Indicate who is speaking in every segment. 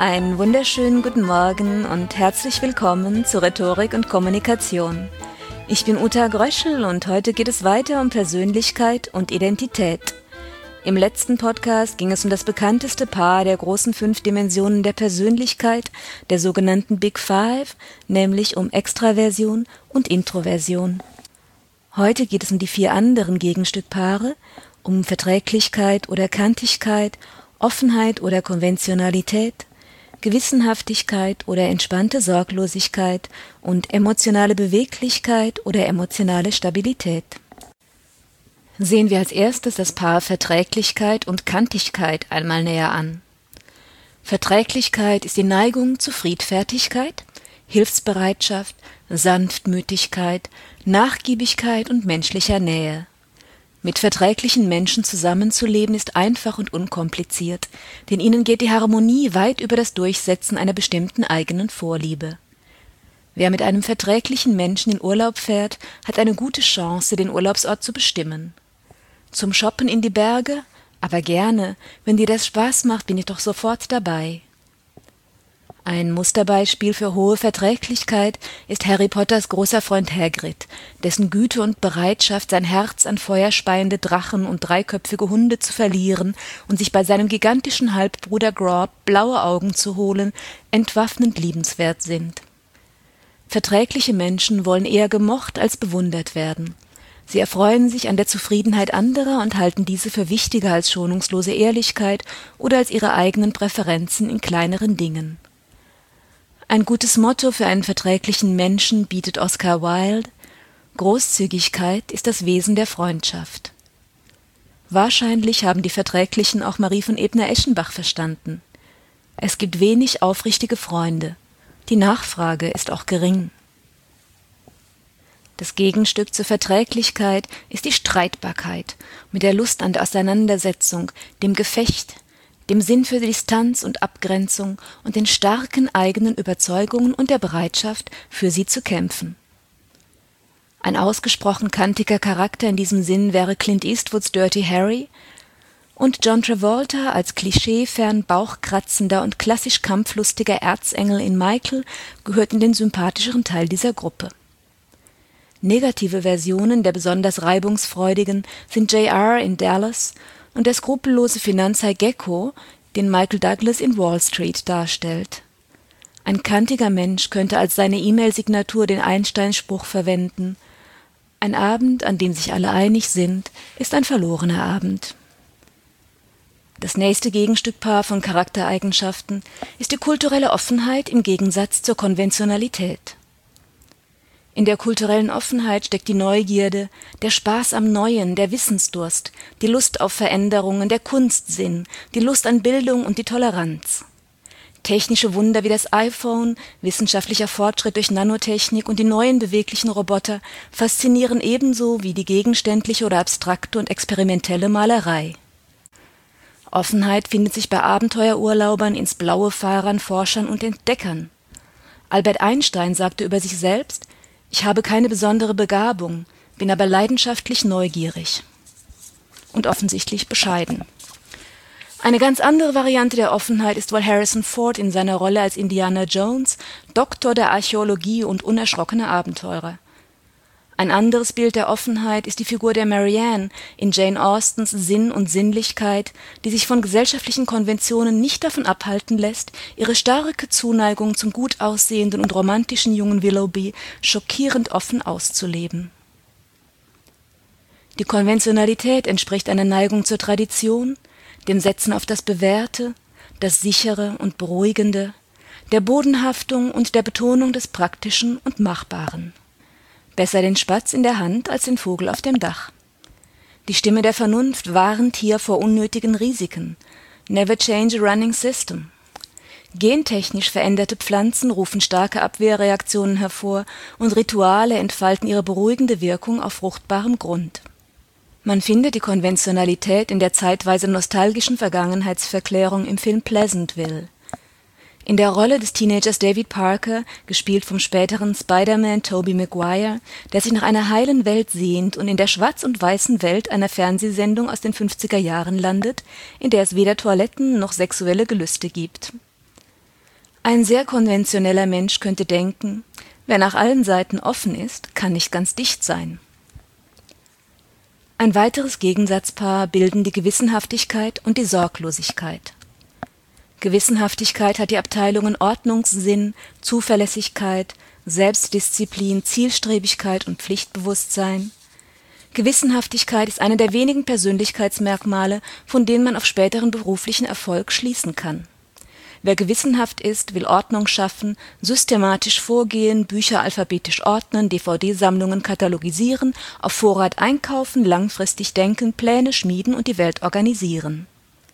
Speaker 1: Einen wunderschönen guten Morgen und herzlich willkommen zu Rhetorik und Kommunikation. Ich bin Uta Gröschel und heute geht es weiter um Persönlichkeit und Identität. Im letzten Podcast ging es um das bekannteste Paar der großen 5 Dimensionen der Persönlichkeit, der sogenannten Big Five, nämlich um Extraversion und Introversion. Heute geht es um die 4 anderen Gegenstückpaare, um Verträglichkeit oder Kantigkeit, Offenheit oder Konventionalität, Gewissenhaftigkeit oder entspannte Sorglosigkeit und emotionale Beweglichkeit oder emotionale Stabilität. Sehen wir als erstes das Paar Verträglichkeit und Kantigkeit einmal näher an. Verträglichkeit ist die Neigung zu Friedfertigkeit, Hilfsbereitschaft, Sanftmütigkeit, Nachgiebigkeit und menschlicher Nähe. Mit verträglichen Menschen zusammenzuleben ist einfach und unkompliziert, denn ihnen geht die Harmonie weit über das Durchsetzen einer bestimmten eigenen Vorliebe. Wer mit einem verträglichen Menschen in Urlaub fährt, hat eine gute Chance, den Urlaubsort zu bestimmen. Zum Shoppen in die Berge? Aber gerne, wenn dir das Spaß macht, bin ich doch sofort dabei. Ein Musterbeispiel für hohe Verträglichkeit ist Harry Potters großer Freund Hagrid, dessen Güte und Bereitschaft, sein Herz an feuerspeiende Drachen und 3-köpfige Hunde zu verlieren und sich bei seinem gigantischen Halbbruder Grob blaue Augen zu holen, entwaffnend liebenswert sind. Verträgliche Menschen wollen eher gemocht als bewundert werden. Sie erfreuen sich an der Zufriedenheit anderer und halten diese für wichtiger als schonungslose Ehrlichkeit oder als ihre eigenen Präferenzen in kleineren Dingen. Ein gutes Motto für einen verträglichen Menschen bietet Oscar Wilde: Großzügigkeit ist das Wesen der Freundschaft. Wahrscheinlich haben die Verträglichen auch Marie von Ebner-Eschenbach verstanden. Es gibt wenig aufrichtige Freunde. Die Nachfrage ist auch gering. Das Gegenstück zur Verträglichkeit ist die Streitbarkeit, mit der Lust an der Auseinandersetzung, dem Gefecht, dem Sinn für Distanz und Abgrenzung und den starken eigenen Überzeugungen und der Bereitschaft, für sie zu kämpfen. Ein ausgesprochen kantiger Charakter in diesem Sinn wäre Clint Eastwoods Dirty Harry und John Travolta als klischeefern bauchkratzender und klassisch kampflustiger Erzengel in Michael gehört in den sympathischeren Teil dieser Gruppe. Negative Versionen der besonders reibungsfreudigen sind J.R. in Dallas und der skrupellose Finanzhai Gecko, den Michael Douglas in Wall Street darstellt. Ein kantiger Mensch könnte als seine E-Mail-Signatur den Einstein-Spruch verwenden: Ein Abend, an dem sich alle einig sind, ist ein verlorener Abend. Das nächste Gegenstückpaar von Charaktereigenschaften ist die kulturelle Offenheit im Gegensatz zur Konventionalität. In der kulturellen Offenheit steckt die Neugierde, der Spaß am Neuen, der Wissensdurst, die Lust auf Veränderungen, der Kunstsinn, die Lust an Bildung und die Toleranz. Technische Wunder wie das iPhone, wissenschaftlicher Fortschritt durch Nanotechnik und die neuen beweglichen Roboter faszinieren ebenso wie die gegenständliche oder abstrakte und experimentelle Malerei. Offenheit findet sich bei Abenteuerurlaubern, ins Blaue Fahrern, Forschern und Entdeckern. Albert Einstein sagte über sich selbst: Ich habe keine besondere Begabung, bin aber leidenschaftlich neugierig und offensichtlich bescheiden. Eine ganz andere Variante der Offenheit ist wohl Harrison Ford in seiner Rolle als Indiana Jones, Doktor der Archäologie und unerschrockener Abenteurer. Ein anderes Bild der Offenheit ist die Figur der Marianne in Jane Austens Sinn und Sinnlichkeit, die sich von gesellschaftlichen Konventionen nicht davon abhalten lässt, ihre starke Zuneigung zum gut aussehenden und romantischen jungen Willoughby schockierend offen auszuleben. Die Konventionalität entspricht einer Neigung zur Tradition, dem Setzen auf das Bewährte, das Sichere und Beruhigende, der Bodenhaftung und der Betonung des Praktischen und Machbaren. Besser den Spatz in der Hand als den Vogel auf dem Dach. Die Stimme der Vernunft warnt hier vor unnötigen Risiken. Never change a running system. Gentechnisch veränderte Pflanzen rufen starke Abwehrreaktionen hervor und Rituale entfalten ihre beruhigende Wirkung auf fruchtbarem Grund. Man findet die Konventionalität in der zeitweise nostalgischen Vergangenheitsverklärung im Film Pleasantville. In der Rolle des Teenagers David Parker, gespielt vom späteren Spider-Man Tobey Maguire, der sich nach einer heilen Welt sehnt und in der schwarz- und weißen Welt einer Fernsehsendung aus den 50er Jahren landet, in der es weder Toiletten noch sexuelle Gelüste gibt. Ein sehr konventioneller Mensch könnte denken, wer nach allen Seiten offen ist, kann nicht ganz dicht sein. Ein weiteres Gegensatzpaar bilden die Gewissenhaftigkeit und die Sorglosigkeit. Gewissenhaftigkeit hat die Abteilungen Ordnungssinn, Zuverlässigkeit, Selbstdisziplin, Zielstrebigkeit und Pflichtbewusstsein. Gewissenhaftigkeit ist eine der wenigen Persönlichkeitsmerkmale, von denen man auf späteren beruflichen Erfolg schließen kann. Wer gewissenhaft ist, will Ordnung schaffen, systematisch vorgehen, Bücher alphabetisch ordnen, DVD-Sammlungen katalogisieren, auf Vorrat einkaufen, langfristig denken, Pläne schmieden und die Welt organisieren.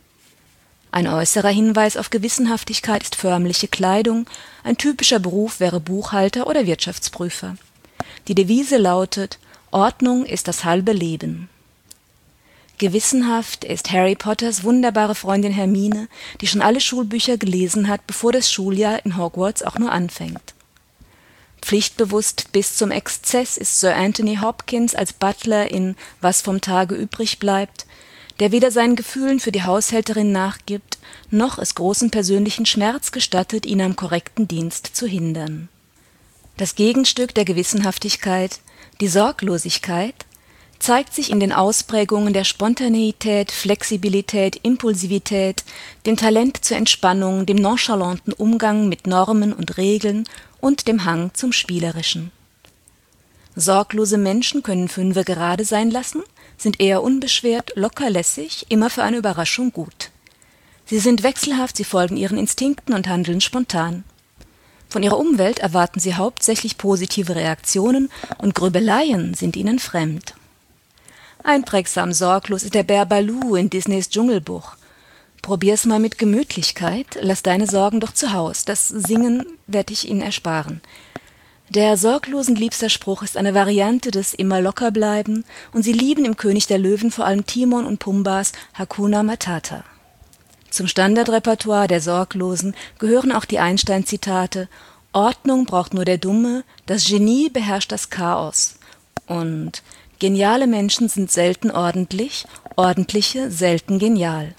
Speaker 1: Ein äußerer Hinweis auf Gewissenhaftigkeit ist förmliche Kleidung, ein typischer Beruf wäre Buchhalter oder Wirtschaftsprüfer. Die Devise lautet: Ordnung ist das halbe Leben. Gewissenhaft ist Harry Potters wunderbare Freundin Hermine, die schon alle Schulbücher gelesen hat, bevor das Schuljahr in Hogwarts auch nur anfängt. Pflichtbewusst bis zum Exzess ist Sir Anthony Hopkins als Butler in Was vom Tage übrig bleibt, der weder seinen Gefühlen für die Haushälterin nachgibt, noch es großen persönlichen Schmerz gestattet, ihn am korrekten Dienst zu hindern. Das Gegenstück der Gewissenhaftigkeit, die Sorglosigkeit, zeigt sich in den Ausprägungen der Spontaneität, Flexibilität, Impulsivität, dem Talent zur Entspannung, dem nonchalanten Umgang mit Normen und Regeln und dem Hang zum Spielerischen. Sorglose Menschen können Fünfe gerade sein lassen, sind eher unbeschwert, lockerlässig, immer für eine Überraschung gut. Sie sind wechselhaft, sie folgen ihren Instinkten und handeln spontan. Von ihrer Umwelt erwarten sie hauptsächlich positive Reaktionen und Grübeleien sind ihnen fremd. Einprägsam sorglos ist der Bär Baloo in Disneys Dschungelbuch. Probier's mal mit Gemütlichkeit, lass deine Sorgen doch zu Haus, das Singen werd ich ihnen ersparen. Der sorglosen liebster Spruch ist eine Variante des immer locker bleiben und sie lieben im König der Löwen vor allem Timon und Pumbas Hakuna Matata. Zum Standardrepertoire der Sorglosen gehören auch die Einstein-Zitate: Ordnung braucht nur der Dumme, das Genie beherrscht das Chaos und geniale Menschen sind selten ordentlich, ordentliche selten genial.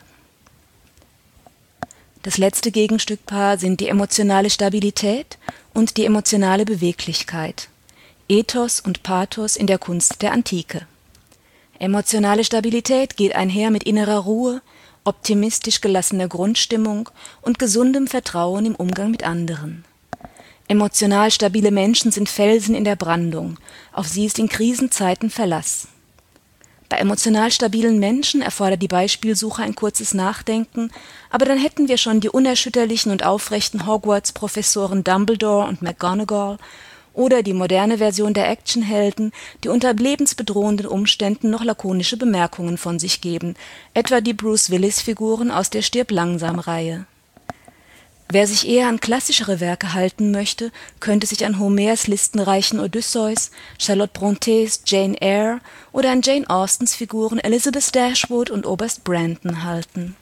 Speaker 1: Das letzte Gegenstückpaar sind die emotionale Stabilität und die emotionale Beweglichkeit. Ethos und Pathos in der Kunst der Antike. Emotionale Stabilität geht einher mit innerer Ruhe, optimistisch gelassener Grundstimmung und gesundem Vertrauen im Umgang mit anderen. Emotional stabile Menschen sind Felsen in der Brandung, auf sie ist in Krisenzeiten Verlass. Bei emotional stabilen Menschen erfordert die Beispielsuche ein kurzes Nachdenken, aber dann hätten wir schon die unerschütterlichen und aufrechten Hogwarts-Professoren Dumbledore und McGonagall oder die moderne Version der Actionhelden, die unter lebensbedrohenden Umständen noch lakonische Bemerkungen von sich geben, etwa die Bruce-Willis-Figuren aus der Stirb-langsam-Reihe. Wer sich eher an klassischere Werke halten möchte, könnte sich an Homers listenreichen Odysseus, Charlotte Brontés Jane Eyre oder an Jane Austens Figuren Elizabeth Dashwood und Oberst Brandon halten.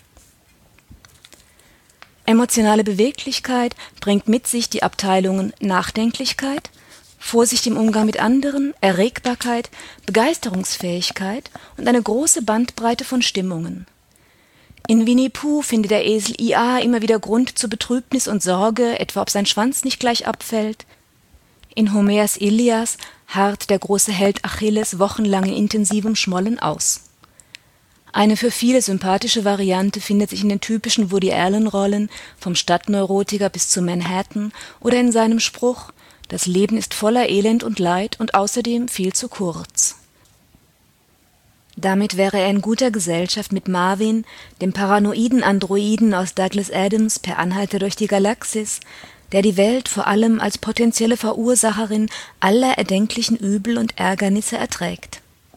Speaker 1: Emotionale Beweglichkeit bringt mit sich die Abteilungen Nachdenklichkeit, Vorsicht im Umgang mit anderen, Erregbarkeit, Begeisterungsfähigkeit und eine große Bandbreite von Stimmungen. In Winnie Pooh findet der Esel Ia immer wieder Grund zur Betrübnis und Sorge, etwa ob sein Schwanz nicht gleich abfällt. In Homers Ilias harrt der große Held Achilles wochenlang in intensivem Schmollen aus. Eine für viele sympathische Variante findet sich in den typischen Woody-Allen-Rollen, vom Stadtneurotiker bis zu Manhattan, oder in seinem Spruch: Das Leben ist voller Elend und Leid und außerdem viel zu kurz. Damit wäre er in guter Gesellschaft mit Marvin, dem paranoiden Androiden aus Douglas Adams per Anhalter durch die Galaxis, der die Welt vor allem als potenzielle Verursacherin aller erdenklichen Übel und Ärgernisse erträgt.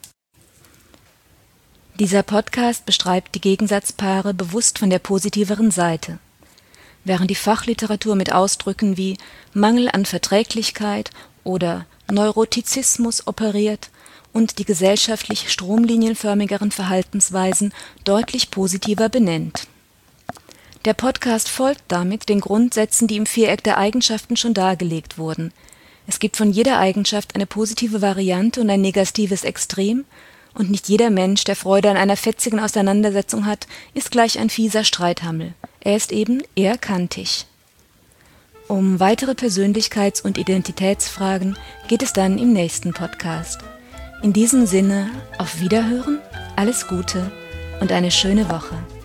Speaker 1: Dieser Podcast beschreibt die Gegensatzpaare bewusst von der positiveren Seite. Während die Fachliteratur mit Ausdrücken wie Mangel an Verträglichkeit oder Neurotizismus operiert und die gesellschaftlich stromlinienförmigeren Verhaltensweisen deutlich positiver benennt. Der Podcast folgt damit den Grundsätzen, die im Viereck der Eigenschaften schon dargelegt wurden. Es gibt von jeder Eigenschaft eine positive Variante und ein negatives Extrem, und nicht jeder Mensch, der Freude an einer fetzigen Auseinandersetzung hat, ist gleich ein fieser Streithammel. Er ist eben eher kantig. Um weitere Persönlichkeits- und Identitätsfragen geht es dann im nächsten Podcast. In diesem Sinne, auf Wiederhören, alles Gute und eine schöne Woche.